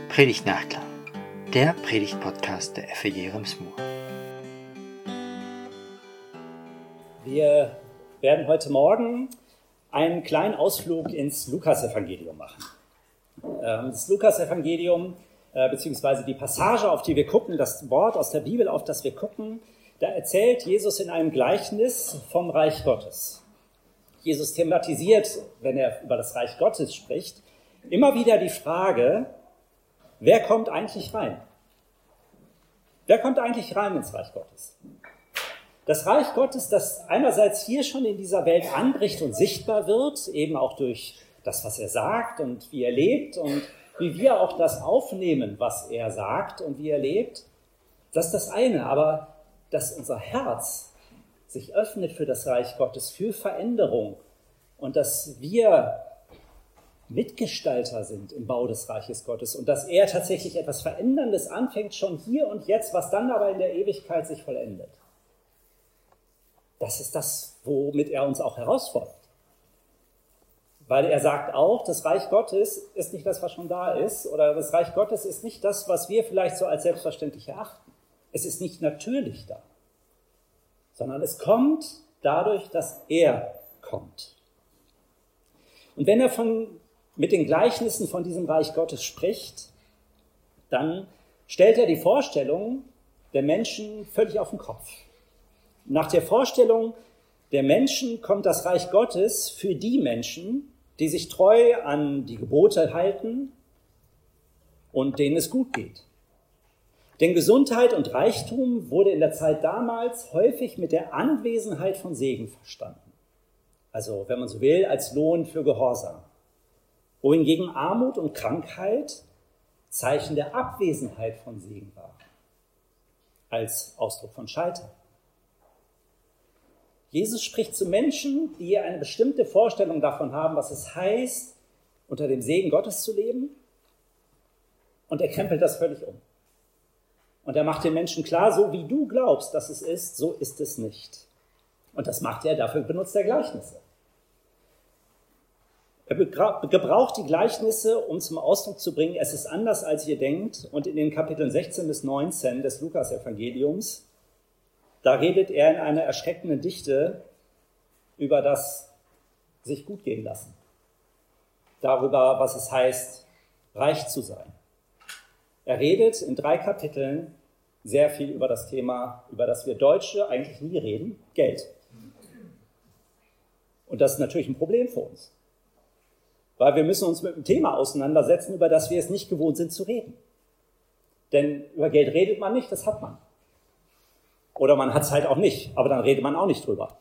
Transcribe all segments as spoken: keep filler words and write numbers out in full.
Predigt-Nachklang, der Predigt-Podcast der F E J Rems-Murr. Wir werden heute Morgen einen kleinen Ausflug ins Lukas-Evangelium machen. Das Lukas-Evangelium, beziehungsweise die Passage, auf die wir gucken, das Wort aus der Bibel, auf das wir gucken, da erzählt Jesus in einem Gleichnis vom Reich Gottes. Jesus thematisiert, wenn er über das Reich Gottes spricht, immer wieder die Frage, wer kommt eigentlich rein? Wer kommt eigentlich rein ins Reich Gottes? Das Reich Gottes, das einerseits hier schon in dieser Welt anbricht und sichtbar wird, eben auch durch das, was er sagt und wie er lebt und wie wir auch das aufnehmen, was er sagt und wie er lebt, das ist das eine. Aber dass unser Herz sich öffnet für das Reich Gottes, für Veränderung und dass wir Mitgestalter sind im Bau des Reiches Gottes und dass er tatsächlich etwas Veränderndes anfängt, schon hier und jetzt, was dann aber in der Ewigkeit sich vollendet. Das ist das, womit er uns auch herausfordert. Weil er sagt auch, das Reich Gottes ist nicht das, was schon da ist, oder das Reich Gottes ist nicht das, was wir vielleicht so als selbstverständlich erachten. Es ist nicht natürlich da, sondern es kommt dadurch, dass er kommt. Und wenn er von, mit den Gleichnissen von diesem Reich Gottes spricht, dann stellt er die Vorstellung der Menschen völlig auf den Kopf. Nach der Vorstellung der Menschen kommt das Reich Gottes für die Menschen, die sich treu an die Gebote halten und denen es gut geht. Denn Gesundheit und Reichtum wurde in der Zeit damals häufig mit der Anwesenheit von Segen verstanden. Also, wenn man so will, als Lohn für Gehorsam. Wohingegen Armut und Krankheit Zeichen der Abwesenheit von Segen waren, als Ausdruck von Scheitern. Jesus spricht zu Menschen, die eine bestimmte Vorstellung davon haben, was es heißt, unter dem Segen Gottes zu leben, und er krempelt das völlig um. Und er macht den Menschen klar, so wie du glaubst, dass es ist, so ist es nicht. Und das macht er, dafür benutzt er Gleichnisse. Er gebraucht die Gleichnisse, um zum Ausdruck zu bringen, es ist anders, als ihr denkt. Und in den Kapiteln sechzehn bis neunzehn des Lukas-Evangeliums, da redet er in einer erschreckenden Dichte über das sich gut gehen lassen. Darüber, was es heißt, reich zu sein. Er redet in drei Kapiteln sehr viel über das Thema, über das wir Deutsche eigentlich nie reden, Geld. Und das ist natürlich ein Problem für uns. Weil wir müssen uns mit einem Thema auseinandersetzen, über das wir es nicht gewohnt sind zu reden. Denn über Geld redet man nicht, das hat man. Oder man hat es halt auch nicht, aber dann redet man auch nicht drüber.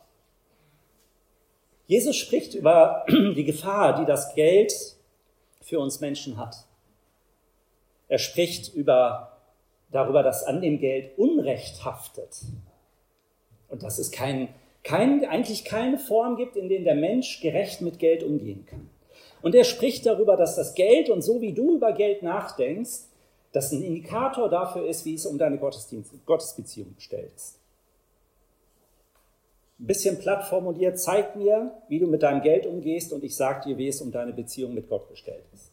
Jesus spricht über die Gefahr, die das Geld für uns Menschen hat. Er spricht über, darüber, dass an dem Geld Unrecht haftet. Und dass es kein, kein, eigentlich keine Form gibt, in der der Mensch gerecht mit Geld umgehen kann. Und er spricht darüber, dass das Geld und so wie du über Geld nachdenkst, das ein Indikator dafür ist, wie es um deine Gottesdienst, Gottesbeziehung bestellt ist. Ein bisschen platt formuliert, zeig mir, wie du mit deinem Geld umgehst und ich sage dir, wie es um deine Beziehung mit Gott bestellt ist.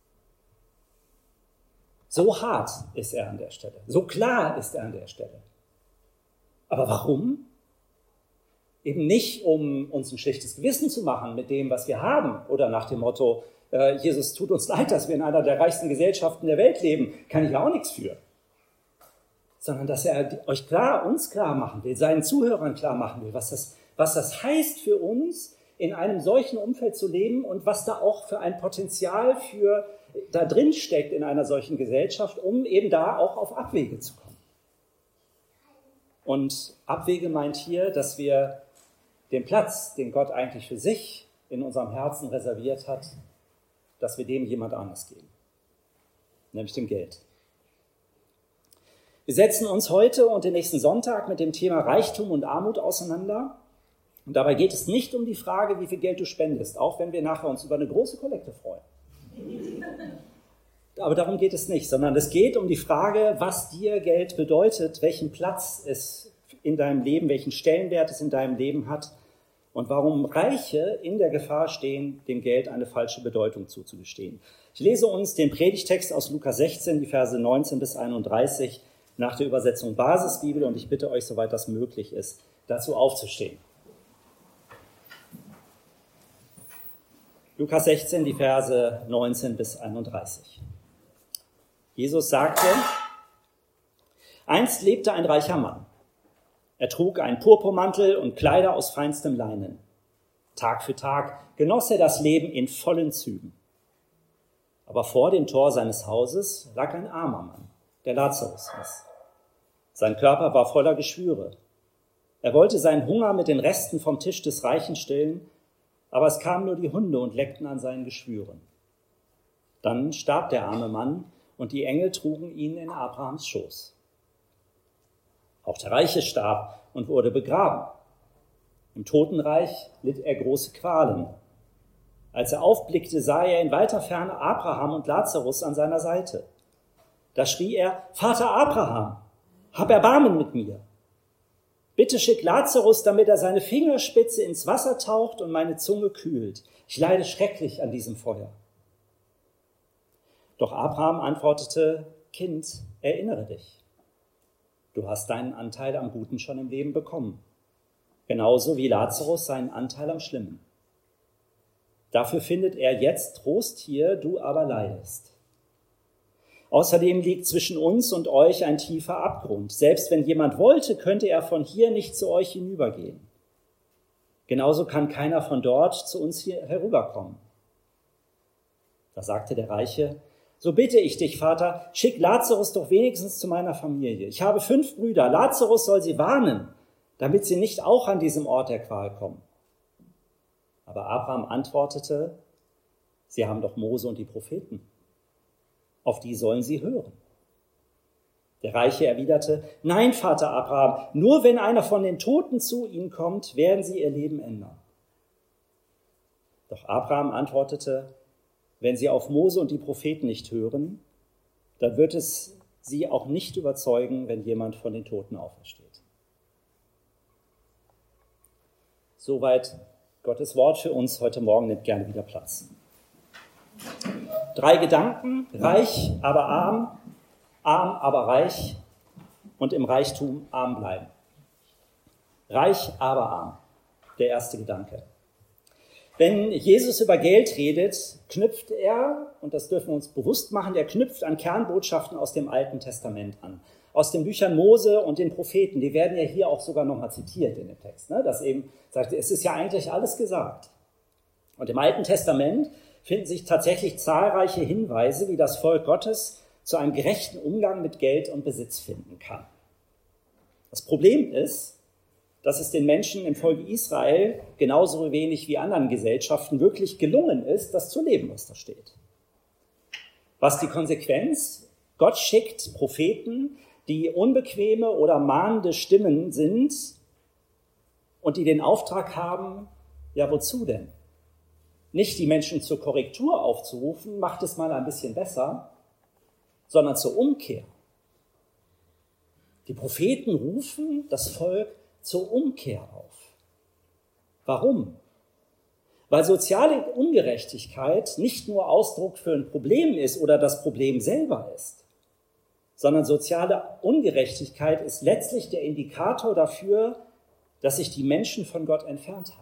So hart ist er an der Stelle, so klar ist er an der Stelle. Aber warum? Eben nicht, um uns ein schlechtes Gewissen zu machen mit dem, was wir haben oder nach dem Motto, äh, Jesus, tut uns leid, dass wir in einer der reichsten Gesellschaften der Welt leben, kann ich ja auch nichts für. Sondern, dass er euch klar, uns klar machen will, seinen Zuhörern klar machen will, was das, was das heißt für uns, in einem solchen Umfeld zu leben und was da auch für ein Potenzial für da drin steckt in einer solchen Gesellschaft, um eben da auch auf Abwege zu kommen. Und Abwege meint hier, dass wir den Platz, den Gott eigentlich für sich in unserem Herzen reserviert hat, dass wir dem jemand anders geben, nämlich dem Geld. Wir setzen uns heute und den nächsten Sonntag mit dem Thema Reichtum und Armut auseinander. Und dabei geht es nicht um die Frage, wie viel Geld du spendest, auch wenn wir nachher uns über eine große Kollekte freuen. Aber darum geht es nicht, sondern es geht um die Frage, was dir Geld bedeutet, welchen Platz es in deinem Leben, welchen Stellenwert es in deinem Leben hat und warum Reiche in der Gefahr stehen, dem Geld eine falsche Bedeutung zuzugestehen. Ich lese uns den Predigtext aus Lukas sechzehn, die Verse neunzehn bis einunddreißig, nach der Übersetzung Basisbibel, und ich bitte euch, soweit das möglich ist, dazu aufzustehen. Lukas sechzehn, die Verse neunzehn bis einunddreißig. Jesus sagte: Einst lebte ein reicher Mann. Er trug einen Purpurmantel und Kleider aus feinstem Leinen. Tag für Tag genoss er das Leben in vollen Zügen. Aber vor dem Tor seines Hauses lag ein armer Mann, der Lazarus hieß. Sein Körper war voller Geschwüre. Er wollte seinen Hunger mit den Resten vom Tisch des Reichen stillen, aber es kamen nur die Hunde und leckten an seinen Geschwüren. Dann starb der arme Mann und die Engel trugen ihn in Abrahams Schoß. Auch der Reiche starb und wurde begraben. Im Totenreich litt er große Qualen. Als er aufblickte, sah er in weiter Ferne Abraham und Lazarus an seiner Seite. Da schrie er: Vater Abraham, hab Erbarmen mit mir. Bitte schick Lazarus, damit er seine Fingerspitze ins Wasser taucht und meine Zunge kühlt. Ich leide schrecklich an diesem Feuer. Doch Abraham antwortete: Kind, erinnere dich. Du hast deinen Anteil am Guten schon im Leben bekommen. Genauso wie Lazarus seinen Anteil am Schlimmen. Dafür findet er jetzt Trost hier, du aber leidest. Außerdem liegt zwischen uns und euch ein tiefer Abgrund. Selbst wenn jemand wollte, könnte er von hier nicht zu euch hinübergehen. Genauso kann keiner von dort zu uns hier herüberkommen. Da sagte der Reiche: So bitte ich dich, Vater, schick Lazarus doch wenigstens zu meiner Familie. Ich habe fünf Brüder. Lazarus soll sie warnen, damit sie nicht auch an diesem Ort der Qual kommen. Aber Abraham antwortete: Sie haben doch Mose und die Propheten. Auf die sollen sie hören. Der Reiche erwiderte: Nein, Vater Abraham, nur wenn einer von den Toten zu ihnen kommt, werden sie ihr Leben ändern. Doch Abraham antwortete: Wenn sie auf Mose und die Propheten nicht hören, dann wird es sie auch nicht überzeugen, wenn jemand von den Toten aufersteht. Soweit Gottes Wort für uns heute Morgen, nimmt gerne wieder Platz. Drei Gedanken: reich, aber arm, arm, aber reich und im Reichtum arm bleiben. Reich, aber arm, der erste Gedanke. Wenn Jesus über Geld redet, knüpft er, und das dürfen wir uns bewusst machen, er knüpft an Kernbotschaften aus dem Alten Testament an. Aus den Büchern Mose und den Propheten, die werden ja hier auch sogar nochmal zitiert in dem Text. Ne? Das eben sagt, es ist ja eigentlich alles gesagt. Und im Alten Testament finden sich tatsächlich zahlreiche Hinweise, wie das Volk Gottes zu einem gerechten Umgang mit Geld und Besitz finden kann. Das Problem ist, dass es den Menschen im Volk Israel genauso wenig wie anderen Gesellschaften wirklich gelungen ist, das zu leben, was da steht. Was die Konsequenz? Gott schickt Propheten, die unbequeme oder mahnende Stimmen sind und die den Auftrag haben, ja, wozu denn? Nicht die Menschen zur Korrektur aufzurufen, macht es mal ein bisschen besser, sondern zur Umkehr. Die Propheten rufen das Volk zur Umkehr auf. Warum? Weil soziale Ungerechtigkeit nicht nur Ausdruck für ein Problem ist oder das Problem selber ist, sondern soziale Ungerechtigkeit ist letztlich der Indikator dafür, dass sich die Menschen von Gott entfernt haben.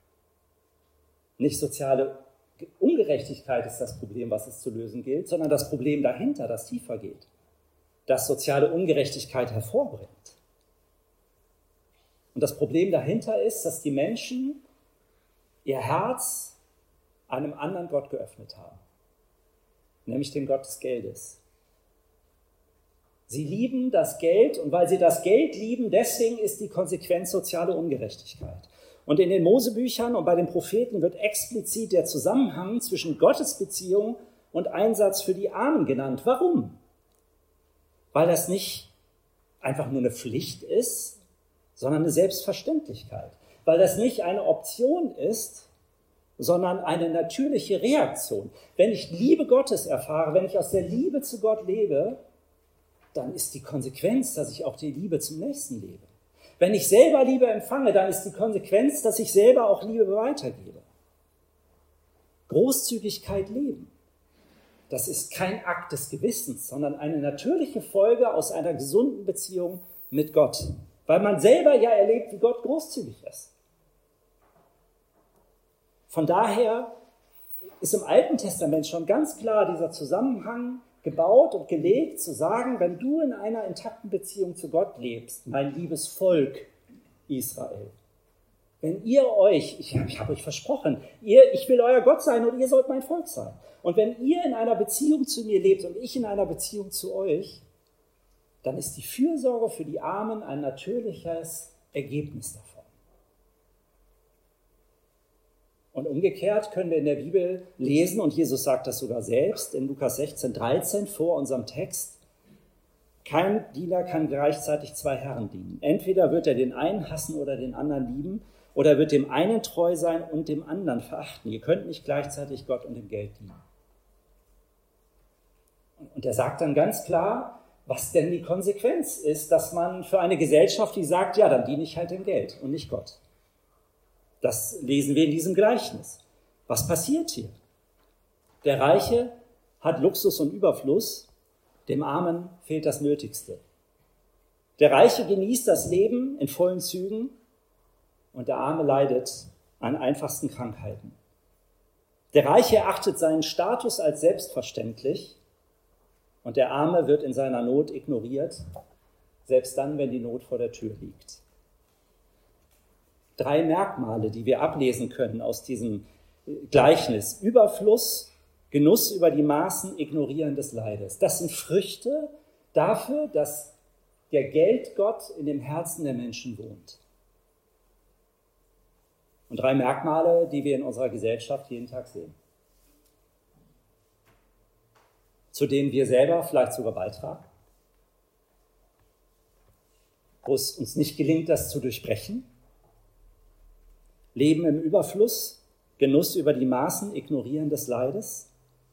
Nicht soziale Ungerechtigkeit ist das Problem, was es zu lösen gilt, sondern das Problem dahinter, das tiefer geht, das soziale Ungerechtigkeit hervorbringt. Und das Problem dahinter ist, dass die Menschen ihr Herz einem anderen Gott geöffnet haben, nämlich dem Gott des Geldes. Sie lieben das Geld, und weil sie das Geld lieben, deswegen ist die Konsequenz soziale Ungerechtigkeit. Und in den Mosebüchern und bei den Propheten wird explizit der Zusammenhang zwischen Gottesbeziehung und Einsatz für die Armen genannt. Warum? Weil das nicht einfach nur eine Pflicht ist, sondern eine Selbstverständlichkeit. Weil das nicht eine Option ist, sondern eine natürliche Reaktion. Wenn ich Liebe Gottes erfahre, wenn ich aus der Liebe zu Gott lebe, dann ist die Konsequenz, dass ich auch die Liebe zum Nächsten lebe. Wenn ich selber Liebe empfange, dann ist die Konsequenz, dass ich selber auch Liebe weitergebe. Großzügigkeit leben. Das ist kein Akt des Gewissens, sondern eine natürliche Folge aus einer gesunden Beziehung mit Gott. Weil man selber ja erlebt, wie Gott großzügig ist. Von daher ist im Alten Testament schon ganz klar dieser Zusammenhang gebaut und gelegt, zu sagen, wenn du in einer intakten Beziehung zu Gott lebst, mein liebes Volk Israel, wenn ihr euch, ich, ich habe euch versprochen, ihr, ich will euer Gott sein und ihr sollt mein Volk sein. Und wenn ihr in einer Beziehung zu mir lebt und ich in einer Beziehung zu euch, dann ist die Fürsorge für die Armen ein natürliches Ergebnis davon. Und umgekehrt können wir in der Bibel lesen, und Jesus sagt das sogar selbst, in Lukas sechzehn, dreizehn vor unserem Text, kein Diener kann gleichzeitig zwei Herren dienen. Entweder wird er den einen hassen oder den anderen lieben, oder er wird dem einen treu sein und dem anderen verachten. Ihr könnt nicht gleichzeitig Gott und dem Geld dienen. Und er sagt dann ganz klar, was denn die Konsequenz ist, dass man für eine Gesellschaft, die sagt, ja, dann diene ich halt dem Geld und nicht Gott. Das lesen wir in diesem Gleichnis. Was passiert hier? Der Reiche hat Luxus und Überfluss, dem Armen fehlt das Nötigste. Der Reiche genießt das Leben in vollen Zügen und der Arme leidet an einfachsten Krankheiten. Der Reiche erachtet seinen Status als selbstverständlich und der Arme wird in seiner Not ignoriert, selbst dann, wenn die Not vor der Tür liegt. Drei Merkmale, die wir ablesen können aus diesem Gleichnis. Überfluss, Genuss über die Maßen, Ignorieren des Leides. Das sind Früchte dafür, dass der Geldgott in dem Herzen der Menschen wohnt. Und drei Merkmale, die wir in unserer Gesellschaft jeden Tag sehen. Zu denen wir selber vielleicht sogar beitragen. Wo es uns nicht gelingt, das zu durchbrechen. Leben im Überfluss, Genuss über die Maßen, Ignorieren des Leides.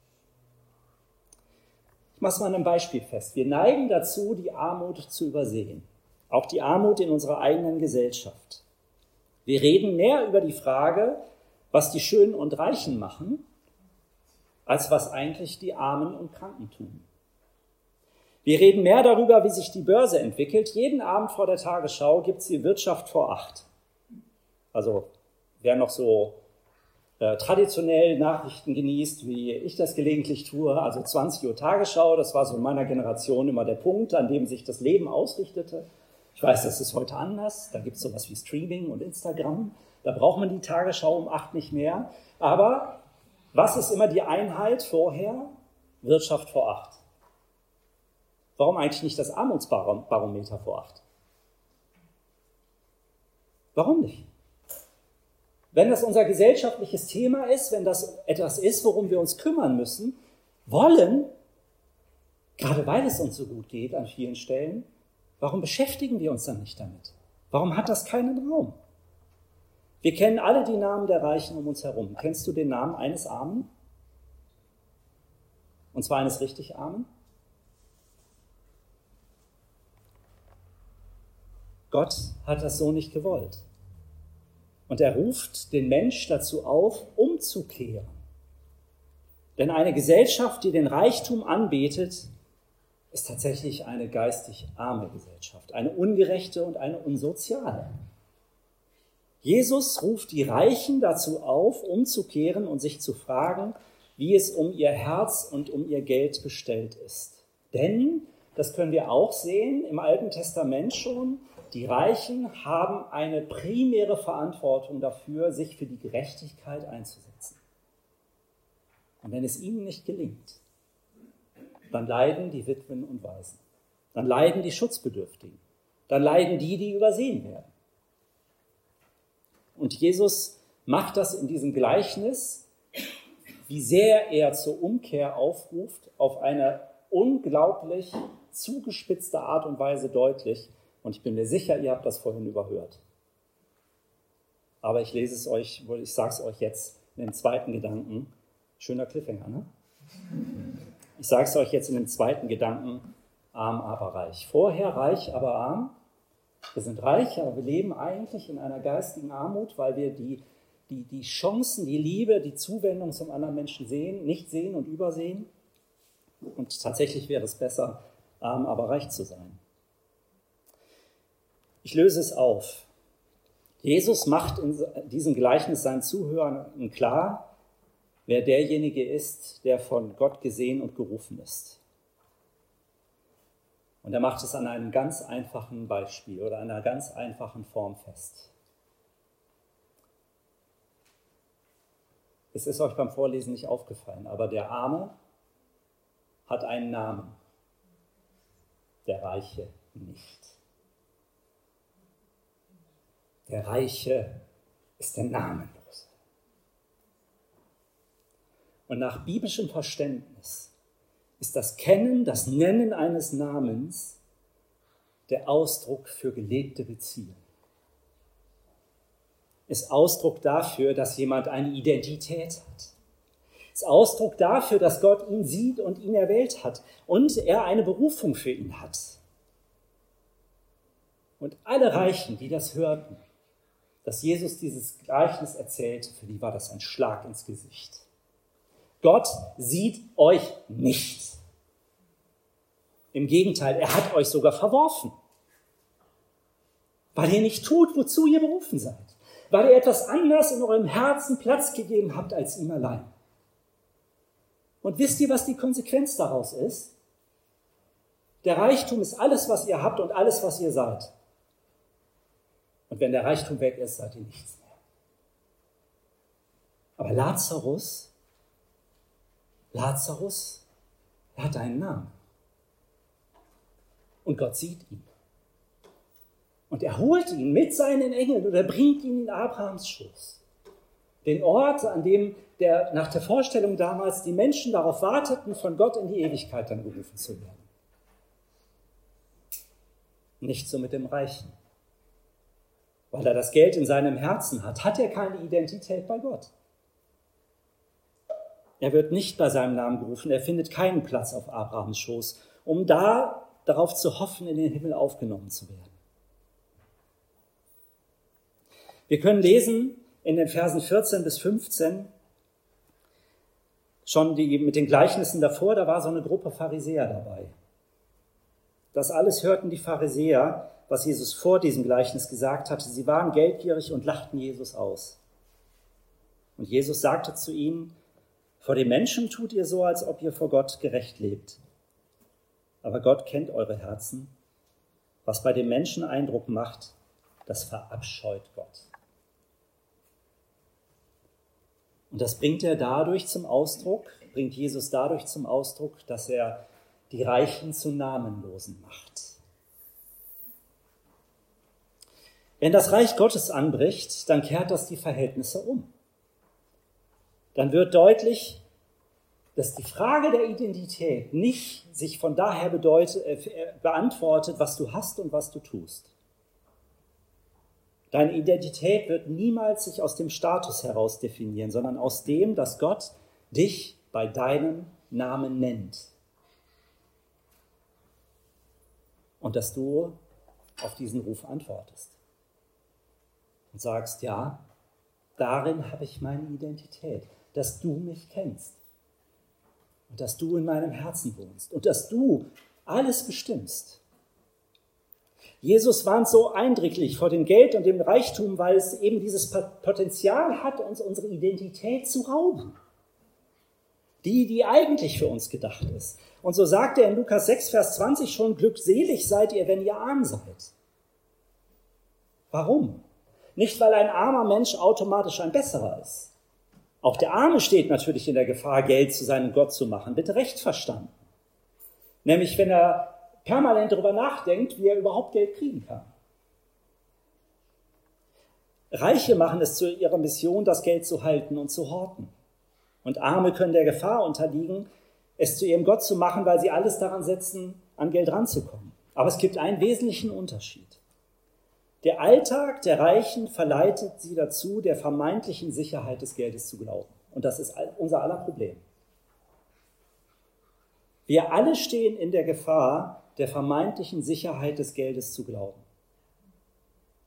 Ich mache es mal an einem Beispiel fest. Wir neigen dazu, die Armut zu übersehen. Auch die Armut in unserer eigenen Gesellschaft. Wir reden mehr über die Frage, was die Schönen und Reichen machen, als was eigentlich die Armen und Kranken tun. Wir reden mehr darüber, wie sich die Börse entwickelt. Jeden Abend vor der Tagesschau gibt es die Wirtschaft vor acht. Also wer noch so äh, traditionell Nachrichten genießt, wie ich das gelegentlich tue, also zwanzig Uhr Tagesschau, das war so in meiner Generation immer der Punkt, an dem sich das Leben ausrichtete. Ich weiß, das ist heute anders, da gibt es sowas wie Streaming und Instagram, da braucht man die Tagesschau um acht nicht mehr. Aber was ist immer die Einheit vorher? Wirtschaft vor acht. Warum eigentlich nicht das Armutsbarometer vor acht? Warum nicht? Wenn das unser gesellschaftliches Thema ist, wenn das etwas ist, worum wir uns kümmern müssen, wollen, gerade weil es uns so gut geht an vielen Stellen, warum beschäftigen wir uns dann nicht damit? Warum hat das keinen Raum? Wir kennen alle die Namen der Reichen um uns herum. Kennst du den Namen eines Armen? Und zwar eines richtig Armen? Gott hat das so nicht gewollt. Und er ruft den Mensch dazu auf, umzukehren. Denn eine Gesellschaft, die den Reichtum anbetet, ist tatsächlich eine geistig arme Gesellschaft, eine ungerechte und eine unsoziale. Jesus ruft die Reichen dazu auf, umzukehren und sich zu fragen, wie es um ihr Herz und um ihr Geld bestellt ist. Denn, das können wir auch sehen, im Alten Testament schon, die Reichen haben eine primäre Verantwortung dafür, sich für die Gerechtigkeit einzusetzen. Und wenn es ihnen nicht gelingt, dann leiden die Witwen und Waisen. Dann leiden die Schutzbedürftigen. Dann leiden die, die übersehen werden. Und Jesus macht das in diesem Gleichnis, wie sehr er zur Umkehr aufruft, auf eine unglaublich zugespitzte Art und Weise deutlich. Und ich bin mir sicher, ihr habt das vorhin überhört. Aber ich lese es euch, ich sage es euch jetzt in dem zweiten Gedanken. Schöner Cliffhanger, ne? Ich sage es euch jetzt in dem zweiten Gedanken, arm, aber reich. Vorher reich, aber arm. Wir sind reich, aber wir leben eigentlich in einer geistigen Armut, weil wir die, die, die Chancen, die Liebe, die Zuwendung zum anderen Menschen sehen, nicht sehen und übersehen. Und tatsächlich wäre es besser, arm, aber reich zu sein. Ich löse es auf. Jesus macht in diesem Gleichnis seinen Zuhörern klar, wer derjenige ist, der von Gott gesehen und gerufen ist. Und er macht es an einem ganz einfachen Beispiel oder einer ganz einfachen Form fest. Es ist euch beim Vorlesen nicht aufgefallen, aber der Arme hat einen Namen, der Reiche nicht. Der Reiche ist der Namenlose. Und nach biblischem Verständnis ist das Kennen, das Nennen eines Namens der Ausdruck für gelebte Beziehung. Ist Ausdruck dafür, dass jemand eine Identität hat. Ist Ausdruck dafür, dass Gott ihn sieht und ihn erwählt hat und er eine Berufung für ihn hat. Und alle Reichen, die das hörten, dass Jesus dieses Gleichnis erzählt, für die war das ein Schlag ins Gesicht. Gott sieht euch nicht. Im Gegenteil, er hat euch sogar verworfen. Weil ihr nicht tut, wozu ihr berufen seid. Weil ihr etwas anderes in eurem Herzen Platz gegeben habt als ihm allein. Und wisst ihr, was die Konsequenz daraus ist? Der Reichtum ist alles, was ihr habt und alles, was ihr seid. Und wenn der Reichtum weg ist, seid ihr nichts mehr. Aber Lazarus, Lazarus, er hat einen Namen. Und Gott sieht ihn. Und er holt ihn mit seinen Engeln oder bringt ihn in Abrahams Schoß. Den Ort, an dem der, nach der Vorstellung damals die Menschen darauf warteten, von Gott in die Ewigkeit dann gerufen zu werden. Nicht so mit dem Reichen. Weil er das Geld in seinem Herzen hat, hat er keine Identität bei Gott. Er wird nicht bei seinem Namen gerufen, er findet keinen Platz auf Abrahams Schoß, um da darauf zu hoffen, in den Himmel aufgenommen zu werden. Wir können lesen in den Versen vierzehn bis fünfzehn, schon die, mit den Gleichnissen davor, da war so eine Gruppe Pharisäer dabei. Das alles hörten die Pharisäer, was Jesus vor diesem Gleichnis gesagt hatte. Sie waren geldgierig und lachten Jesus aus. Und Jesus sagte zu ihnen, vor den Menschen tut ihr so, als ob ihr vor Gott gerecht lebt. Aber Gott kennt eure Herzen. Was bei den Menschen Eindruck macht, das verabscheut Gott. Und das bringt er dadurch zum Ausdruck, bringt Jesus dadurch zum Ausdruck, dass er die Reichen zu Namenlosen macht. Wenn das Reich Gottes anbricht, dann kehrt das die Verhältnisse um. Dann wird deutlich, dass die Frage der Identität nicht sich von daher bedeutet, äh, beantwortet, was du hast und was du tust. Deine Identität wird niemals sich aus dem Status heraus definieren, sondern aus dem, dass Gott dich bei deinem Namen nennt. Und dass du auf diesen Ruf antwortest. Und sagst, ja, darin habe ich meine Identität, dass du mich kennst und dass du in meinem Herzen wohnst und dass du alles bestimmst. Jesus warnt so eindringlich vor dem Geld und dem Reichtum, weil es eben dieses Potenzial hat, uns unsere Identität zu rauben. Die, die eigentlich für uns gedacht ist. Und so sagt er in Lukas sechs, Vers zwanzig schon, glückselig seid ihr, wenn ihr arm seid. Warum? Nicht, weil ein armer Mensch automatisch ein besserer ist. Auch der Arme steht natürlich in der Gefahr, Geld zu seinem Gott zu machen. Bitte recht verstanden. Nämlich, wenn er permanent darüber nachdenkt, wie er überhaupt Geld kriegen kann. Reiche machen es zu ihrer Mission, das Geld zu halten und zu horten. Und Arme können der Gefahr unterliegen, es zu ihrem Gott zu machen, weil sie alles daran setzen, an Geld ranzukommen. Aber es gibt einen wesentlichen Unterschied. Der Alltag der Reichen verleitet sie dazu, der vermeintlichen Sicherheit des Geldes zu glauben. Und das ist unser aller Problem. Wir alle stehen in der Gefahr, der vermeintlichen Sicherheit des Geldes zu glauben.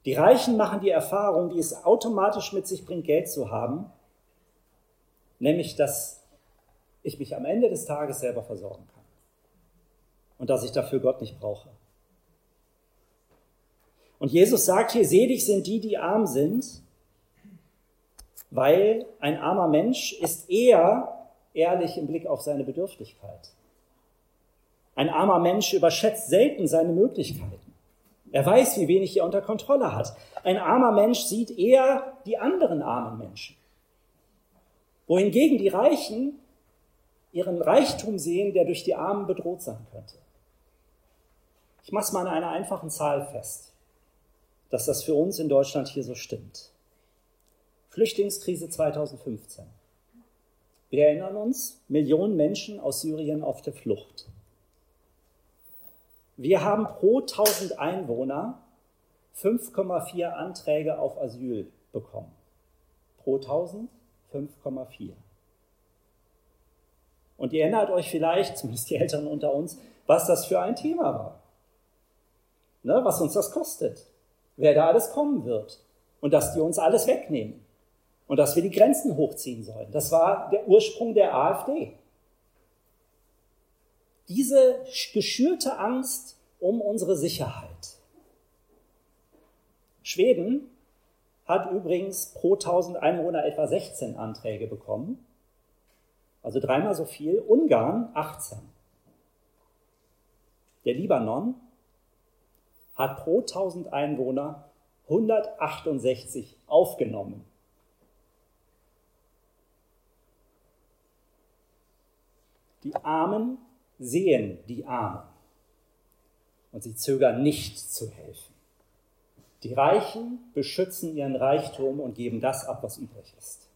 Die Reichen machen die Erfahrung, die es automatisch mit sich bringt, Geld zu haben, nämlich, dass ich mich am Ende des Tages selber versorgen kann und dass ich dafür Gott nicht brauche. Und Jesus sagt hier, selig sind die, die arm sind, weil ein armer Mensch ist eher ehrlich im Blick auf seine Bedürftigkeit. Ein armer Mensch überschätzt selten seine Möglichkeiten. Er weiß, wie wenig er unter Kontrolle hat. Ein armer Mensch sieht eher die anderen armen Menschen. Wohingegen die Reichen ihren Reichtum sehen, der durch die Armen bedroht sein könnte. Ich mache es mal an einer einfachen Zahl fest, dass das für uns in Deutschland hier so stimmt. Flüchtlingskrise zweitausendfünfzehn. Wir erinnern uns, Millionen Menschen aus Syrien auf der Flucht. Wir haben pro tausend Einwohner fünf Komma vier Anträge auf Asyl bekommen. Pro tausend fünf Komma vier. Und ihr erinnert euch vielleicht, zumindest die Älteren unter uns, was das für ein Thema war. Ne, was uns das kostet. Wer da alles kommen wird. Und dass die uns alles wegnehmen. Und dass wir die Grenzen hochziehen sollen. Das war der Ursprung der AfD. Diese geschürte Angst um unsere Sicherheit. Schweden hat übrigens pro tausend Einwohner etwa sechzehn Anträge bekommen. Also dreimal so viel. Ungarn achtzehn. Der Libanon hat pro tausend Einwohner hundertachtundsechzig aufgenommen. Die Armen sehen die Armen und sie zögern nicht zu helfen. Die Reichen beschützen ihren Reichtum und geben das ab, was übrig ist.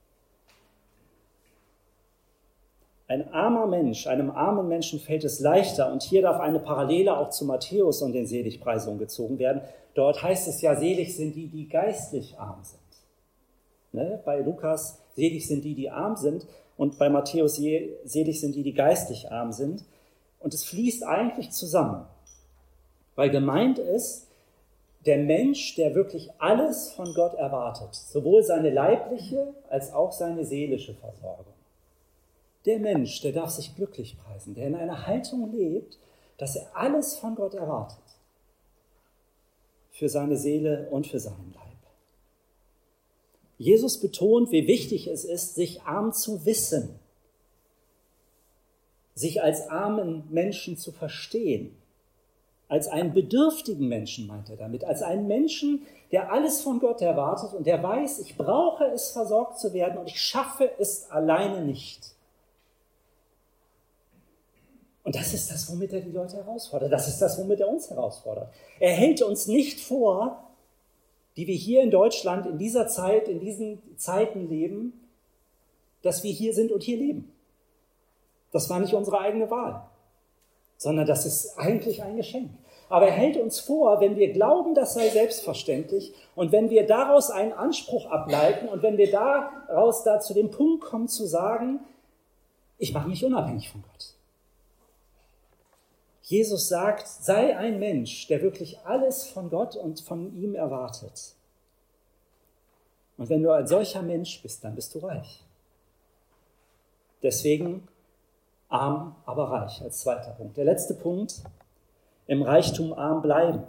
Ein armer Mensch, einem armen Menschen fällt es leichter, und hier darf eine Parallele auch zu Matthäus und den Seligpreisungen gezogen werden. Dort heißt es ja, selig sind die, die geistlich arm sind. Ne? Bei Lukas, selig sind die, die arm sind, und bei Matthäus, selig sind die, die geistlich arm sind. Und es fließt eigentlich zusammen, weil gemeint ist, der Mensch, der wirklich alles von Gott erwartet, sowohl seine leibliche als auch seine seelische Versorgung. Der Mensch, der darf sich glücklich preisen, der in einer Haltung lebt, dass er alles von Gott erwartet. Für seine Seele und für seinen Leib. Jesus betont, wie wichtig es ist, sich arm zu wissen, sich als armen Menschen zu verstehen, als einen bedürftigen Menschen, meint er damit, als einen Menschen, der alles von Gott erwartet und der weiß, ich brauche es, versorgt zu werden und ich schaffe es alleine nicht. Und das ist das, womit er die Leute herausfordert. Das ist das, womit er uns herausfordert. Er hält uns nicht vor, die wir hier in Deutschland in dieser Zeit, in diesen Zeiten leben, dass wir hier sind und hier leben. Das war nicht unsere eigene Wahl, sondern das ist eigentlich ein Geschenk. Aber er hält uns vor, wenn wir glauben, das sei selbstverständlich, und wenn wir daraus einen Anspruch ableiten und wenn wir daraus da zu dem Punkt kommen zu sagen, ich mache mich unabhängig von Gott. Jesus sagt, sei ein Mensch, der wirklich alles von Gott und von ihm erwartet. Und wenn du ein solcher Mensch bist, dann bist du reich. Deswegen arm, aber reich als zweiter Punkt. Der letzte Punkt, im Reichtum arm bleiben.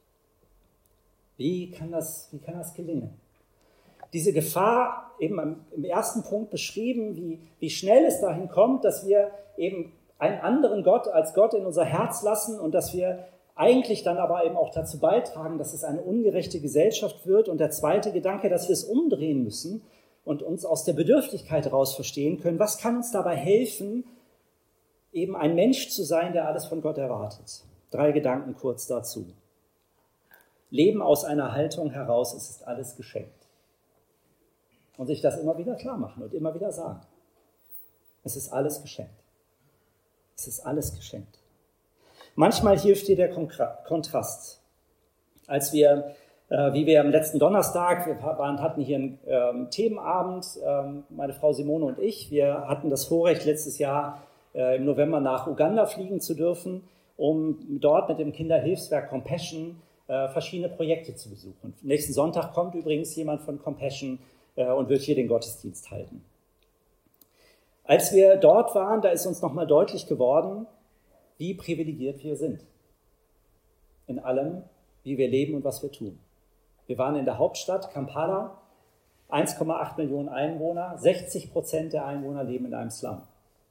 Wie kann das, wie kann das gelingen? Diese Gefahr, eben im ersten Punkt beschrieben, wie, wie schnell es dahin kommt, dass wir eben einen anderen Gott als Gott in unser Herz lassen und dass wir eigentlich dann aber eben auch dazu beitragen, dass es eine ungerechte Gesellschaft wird. Und der zweite Gedanke, dass wir es umdrehen müssen und uns aus der Bedürftigkeit heraus verstehen können. Was kann uns dabei helfen, eben ein Mensch zu sein, der alles von Gott erwartet? Drei Gedanken kurz dazu. Leben aus einer Haltung heraus, es ist alles geschenkt. Und sich das immer wieder klar machen und immer wieder sagen. Es ist alles geschenkt. Es ist alles geschenkt. Manchmal hilft dir der Kontrast. Als wir, äh, wie wir am letzten Donnerstag, wir waren, hatten hier einen ähm, Themenabend, ähm, meine Frau Simone und ich, wir hatten das Vorrecht, letztes Jahr äh, im November nach Uganda fliegen zu dürfen, um dort mit dem Kinderhilfswerk Compassion äh, verschiedene Projekte zu besuchen. Nächsten Sonntag kommt übrigens jemand von Compassion äh, und wird hier den Gottesdienst halten. Als wir dort waren, da ist uns nochmal deutlich geworden, wie privilegiert wir sind. In allem, wie wir leben und was wir tun. Wir waren in der Hauptstadt Kampala, eins Komma acht Millionen Einwohner, sechzig Prozent der Einwohner leben in einem Slum.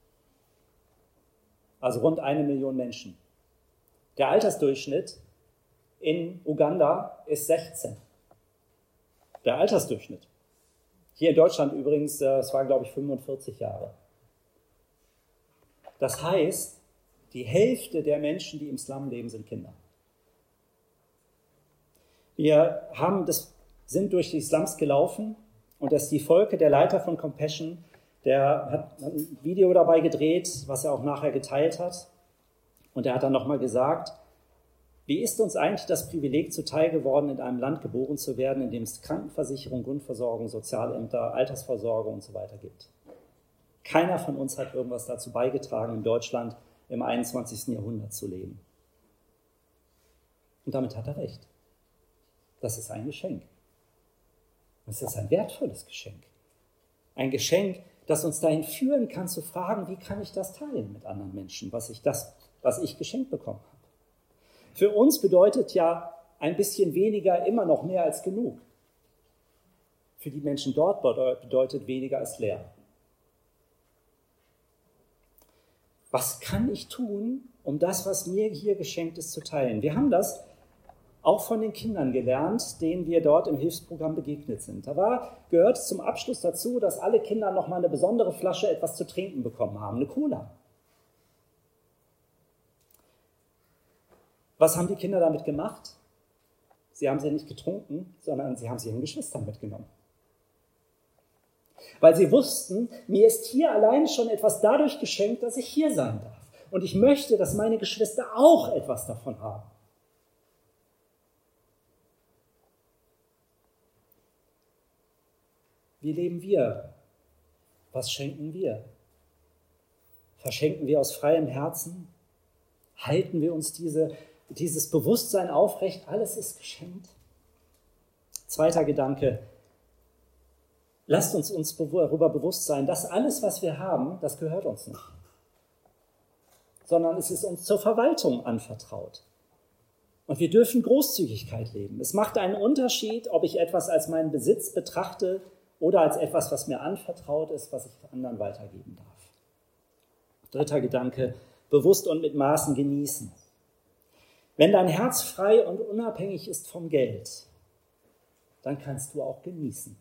Also rund eine Million Menschen. Der Altersdurchschnitt in Uganda ist sechzehn. Der Altersdurchschnitt. Hier in Deutschland übrigens, das war glaube ich fünfundvierzig Jahre. Das heißt, die Hälfte der Menschen, die im Slum leben, sind Kinder. Wir haben das, sind durch die Slums gelaufen und das ist die Volke, der Leiter von Compassion, der hat ein Video dabei gedreht, was er auch nachher geteilt hat. Und er hat dann nochmal gesagt, wie ist uns eigentlich das Privileg zuteil geworden, in einem Land geboren zu werden, in dem es Krankenversicherung, Grundversorgung, Sozialämter, Altersvorsorge und so weiter gibt. Keiner von uns hat irgendwas dazu beigetragen, in Deutschland im einundzwanzigsten Jahrhundert zu leben. Und damit hat er recht. Das ist ein Geschenk. Das ist ein wertvolles Geschenk. Ein Geschenk, das uns dahin führen kann, zu fragen, wie kann ich das teilen mit anderen Menschen, was ich, das, was ich geschenkt bekommen habe. Für uns bedeutet ja ein bisschen weniger immer noch mehr als genug. Für die Menschen dort bedeutet weniger als leer. Was kann ich tun, um das, was mir hier geschenkt ist, zu teilen? Wir haben das auch von den Kindern gelernt, denen wir dort im Hilfsprogramm begegnet sind. Da war, gehört zum Abschluss dazu, dass alle Kinder nochmal eine besondere Flasche etwas zu trinken bekommen haben, eine Cola. Was haben die Kinder damit gemacht? Sie haben sie nicht getrunken, sondern sie haben sie ihren Geschwistern mitgenommen. Weil sie wussten, mir ist hier allein schon etwas dadurch geschenkt, dass ich hier sein darf. Und ich möchte, dass meine Geschwister auch etwas davon haben. Wie leben wir? Was schenken wir? Verschenken wir aus freiem Herzen? Halten wir uns diese, dieses Bewusstsein aufrecht? Alles ist geschenkt. Zweiter Gedanke. Lasst uns uns darüber bewusst sein, dass alles, was wir haben, das gehört uns nicht. Sondern es ist uns zur Verwaltung anvertraut. Und wir dürfen Großzügigkeit leben. Es macht einen Unterschied, ob ich etwas als meinen Besitz betrachte oder als etwas, was mir anvertraut ist, was ich anderen weitergeben darf. Dritter Gedanke, bewusst und mit Maßen genießen. Wenn dein Herz frei und unabhängig ist vom Geld, dann kannst du auch genießen.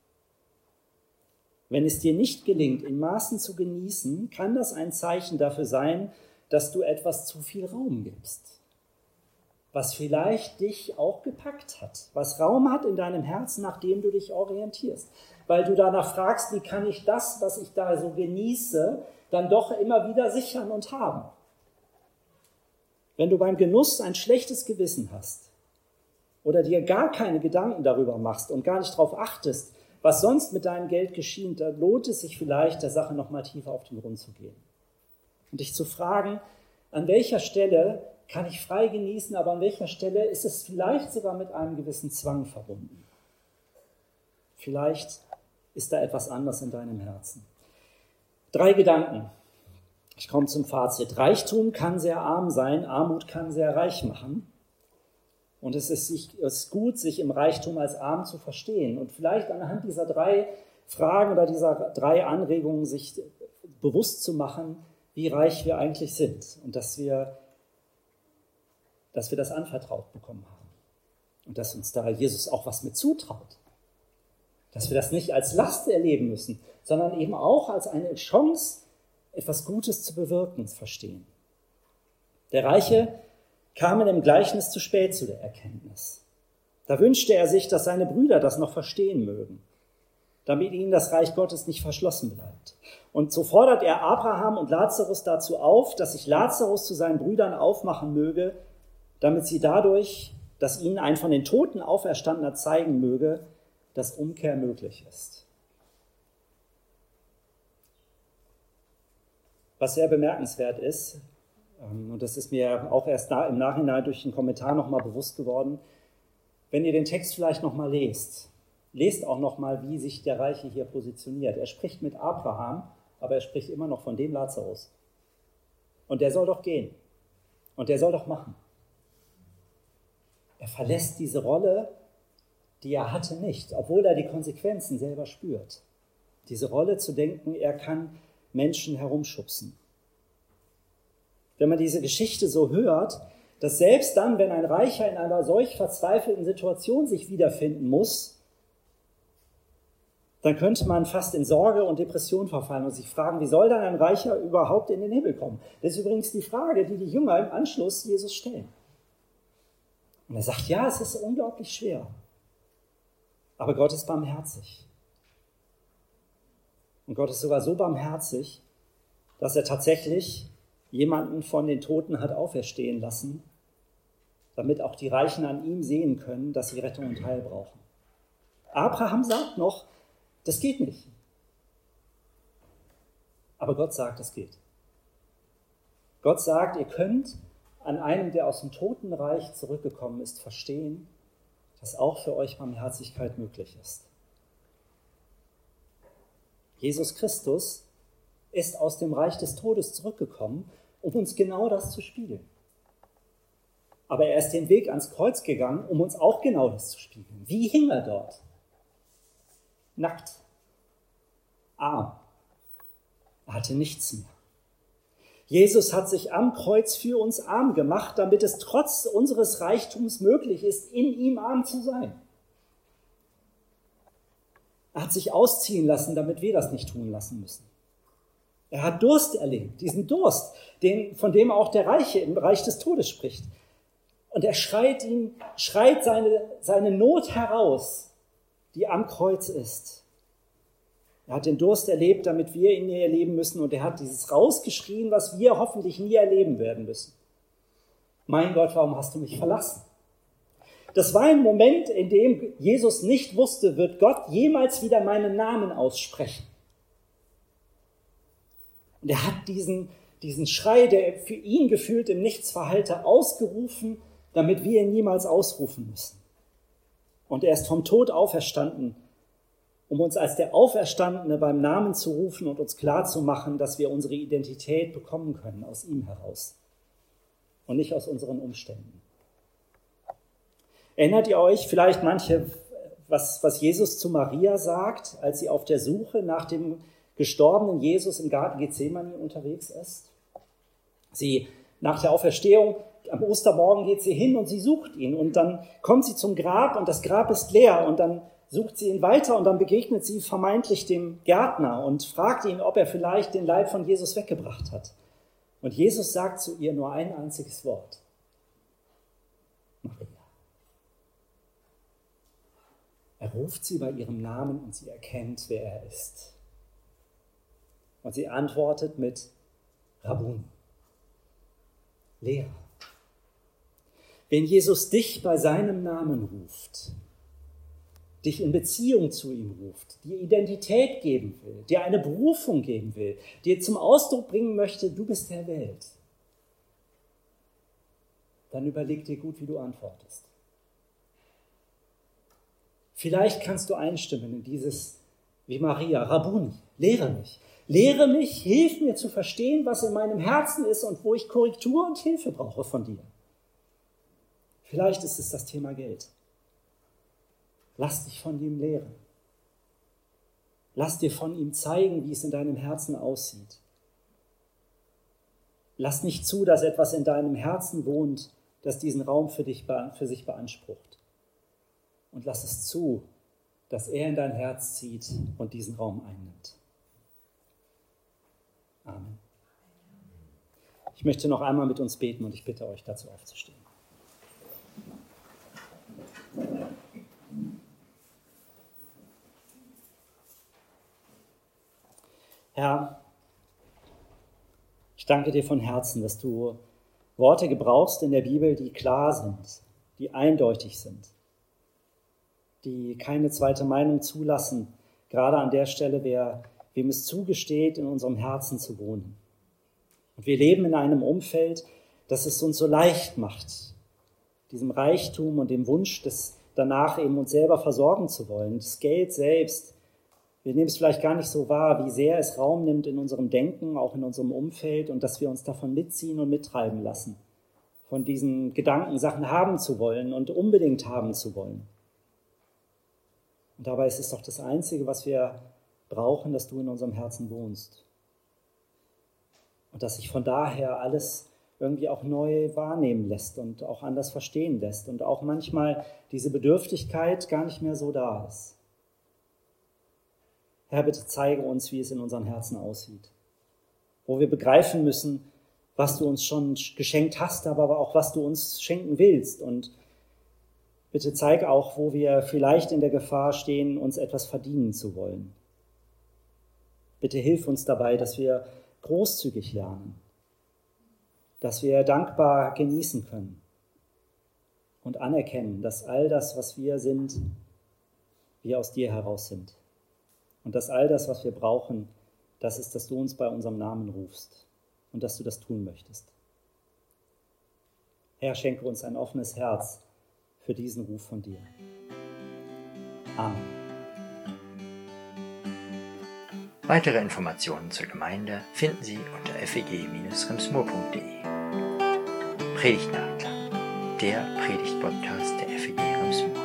Wenn es dir nicht gelingt, in Maßen zu genießen, kann das ein Zeichen dafür sein, dass du etwas zu viel Raum gibst, was vielleicht dich auch gepackt hat, was Raum hat in deinem Herzen, nach dem du dich orientierst, weil du danach fragst, wie kann ich das, was ich da so genieße, dann doch immer wieder sichern und haben. Wenn du beim Genuss ein schlechtes Gewissen hast oder dir gar keine Gedanken darüber machst und gar nicht darauf achtest, was sonst mit deinem Geld geschieht, dann lohnt es sich vielleicht, der Sache noch mal tiefer auf den Grund zu gehen. Und dich zu fragen, an welcher Stelle kann ich frei genießen, aber an welcher Stelle ist es vielleicht sogar mit einem gewissen Zwang verbunden. Vielleicht ist da etwas anderes in deinem Herzen. Drei Gedanken. Ich komme zum Fazit. Reichtum kann sehr arm sein, Armut kann sehr reich machen. Und es ist, es ist gut, sich im Reichtum als arm zu verstehen. Und vielleicht anhand dieser drei Fragen oder dieser drei Anregungen sich bewusst zu machen, wie reich wir eigentlich sind und dass wir, dass wir das anvertraut bekommen haben. Und dass uns da Jesus auch was mit zutraut. Dass wir das nicht als Last erleben müssen, sondern eben auch als eine Chance, etwas Gutes zu bewirken, verstehen. Der Reiche kam in dem Gleichnis zu spät zu der Erkenntnis. Da wünschte er sich, dass seine Brüder das noch verstehen mögen, damit ihnen das Reich Gottes nicht verschlossen bleibt. Und so fordert er Abraham und Lazarus dazu auf, dass sich Lazarus zu seinen Brüdern aufmachen möge, damit sie dadurch, dass ihnen ein von den Toten Auferstandener zeigen möge, dass Umkehr möglich ist. Was sehr bemerkenswert ist, und das ist mir auch erst im Nachhinein durch den Kommentar nochmal bewusst geworden, wenn ihr den Text vielleicht nochmal lest, lest auch nochmal, wie sich der Reiche hier positioniert. Er spricht mit Abraham, aber er spricht immer noch von dem Lazarus. Und der soll doch gehen. Und der soll doch machen. Er verlässt diese Rolle, die er hatte, nicht, obwohl er die Konsequenzen selber spürt. Diese Rolle zu denken, er kann Menschen herumschubsen. Wenn man diese Geschichte so hört, dass selbst dann, wenn ein Reicher in einer solch verzweifelten Situation sich wiederfinden muss, dann könnte man fast in Sorge und Depression verfallen und sich fragen, wie soll dann ein Reicher überhaupt in den Himmel kommen? Das ist übrigens die Frage, die die Jünger im Anschluss Jesus stellen. Und er sagt, ja, es ist unglaublich schwer, aber Gott ist barmherzig. Und Gott ist sogar so barmherzig, dass er tatsächlich jemanden von den Toten hat auferstehen lassen, damit auch die Reichen an ihm sehen können, dass sie Rettung und Heil brauchen. Abraham sagt noch, das geht nicht. Aber Gott sagt, es geht. Gott sagt, ihr könnt an einem, der aus dem Totenreich zurückgekommen ist, verstehen, dass auch für euch Barmherzigkeit möglich ist. Jesus Christus ist aus dem Reich des Todes zurückgekommen, um uns genau das zu spiegeln. Aber er ist den Weg ans Kreuz gegangen, um uns auch genau das zu spiegeln. Wie hing er dort? Nackt, arm. Er hatte nichts mehr. Jesus hat sich am Kreuz für uns arm gemacht, damit es trotz unseres Reichtums möglich ist, in ihm arm zu sein. Er hat sich ausziehen lassen, damit wir das nicht tun lassen müssen. Er hat Durst erlebt, diesen Durst, den, von dem auch der Reiche im Reich des Todes spricht. Und er schreit ihn, schreit seine, seine Not heraus, die am Kreuz ist. Er hat den Durst erlebt, damit wir ihn nie erleben müssen. Und er hat dieses rausgeschrien, was wir hoffentlich nie erleben werden müssen. Mein Gott, warum hast du mich verlassen? Das war ein Moment, in dem Jesus nicht wusste, wird Gott jemals wieder meinen Namen aussprechen. Und er hat diesen, diesen Schrei, der für ihn gefühlt im Nichts verhallte, ausgerufen, damit wir ihn niemals ausrufen müssen. Und er ist vom Tod auferstanden, um uns als der Auferstandene beim Namen zu rufen und uns klarzumachen, dass wir unsere Identität bekommen können aus ihm heraus und nicht aus unseren Umständen. Erinnert ihr euch vielleicht manche, was, was Jesus zu Maria sagt, als sie auf der Suche nach dem gestorbenen Jesus im Garten Gethsemane unterwegs ist? Sie, nach der Auferstehung, am Ostermorgen geht sie hin und sie sucht ihn und dann kommt sie zum Grab und das Grab ist leer und dann sucht sie ihn weiter und dann begegnet sie vermeintlich dem Gärtner und fragt ihn, ob er vielleicht den Leib von Jesus weggebracht hat. Und Jesus sagt zu ihr nur ein einziges Wort. Maria. Er ruft sie bei ihrem Namen und sie erkennt, wer er ist. Und sie antwortet mit Rabbuni, Lehrer. Wenn Jesus dich bei seinem Namen ruft, dich in Beziehung zu ihm ruft, dir Identität geben will, dir eine Berufung geben will, dir zum Ausdruck bringen möchte, du bist der Welt, dann überleg dir gut, wie du antwortest. Vielleicht kannst du einstimmen in dieses, wie Maria, Rabbuni, lehre mich. Lehre mich, hilf mir zu verstehen, was in meinem Herzen ist und wo ich Korrektur und Hilfe brauche von dir. Vielleicht ist es das Thema Geld. Lass dich von ihm lehren. Lass dir von ihm zeigen, wie es in deinem Herzen aussieht. Lass nicht zu, dass etwas in deinem Herzen wohnt, das diesen Raum für dich für sich beansprucht. Und lass es zu, dass er in dein Herz zieht und diesen Raum einnimmt. Amen. Ich möchte noch einmal mit uns beten und ich bitte euch dazu aufzustehen. Herr, ich danke dir von Herzen, dass du Worte gebrauchst in der Bibel, die klar sind, die eindeutig sind, die keine zweite Meinung zulassen, gerade an der Stelle, wer, wem es zugesteht, in unserem Herzen zu wohnen. Und wir leben in einem Umfeld, das es uns so leicht macht, diesem Reichtum und dem Wunsch des danach eben uns selber versorgen zu wollen. Das Geld selbst, wir nehmen es vielleicht gar nicht so wahr, wie sehr es Raum nimmt in unserem Denken, auch in unserem Umfeld und dass wir uns davon mitziehen und mittreiben lassen. Von diesen Gedanken, Sachen haben zu wollen und unbedingt haben zu wollen. Und dabei ist es doch das Einzige, was wir brauchen, dass du in unserem Herzen wohnst. Und dass sich von daher alles irgendwie auch neu wahrnehmen lässt und auch anders verstehen lässt und auch manchmal diese Bedürftigkeit gar nicht mehr so da ist. Herr, bitte zeige uns, wie es in unseren Herzen aussieht, wo wir begreifen müssen, was du uns schon geschenkt hast, aber auch was du uns schenken willst. Und bitte zeige auch, wo wir vielleicht in der Gefahr stehen, uns etwas verdienen zu wollen. Bitte hilf uns dabei, dass wir großzügig lernen, dass wir dankbar genießen können und anerkennen, dass all das, was wir sind, wir aus dir heraus sind. Und dass all das, was wir brauchen, das ist, dass du uns bei unserem Namen rufst und dass du das tun möchtest. Herr, schenke uns ein offenes Herz für diesen Ruf von dir. Amen. Weitere Informationen zur Gemeinde finden Sie unter f e g Bindestrich remsmoor punkt de. Predigtnachklang, der Predigt-Podcast der F E G Remsmoor.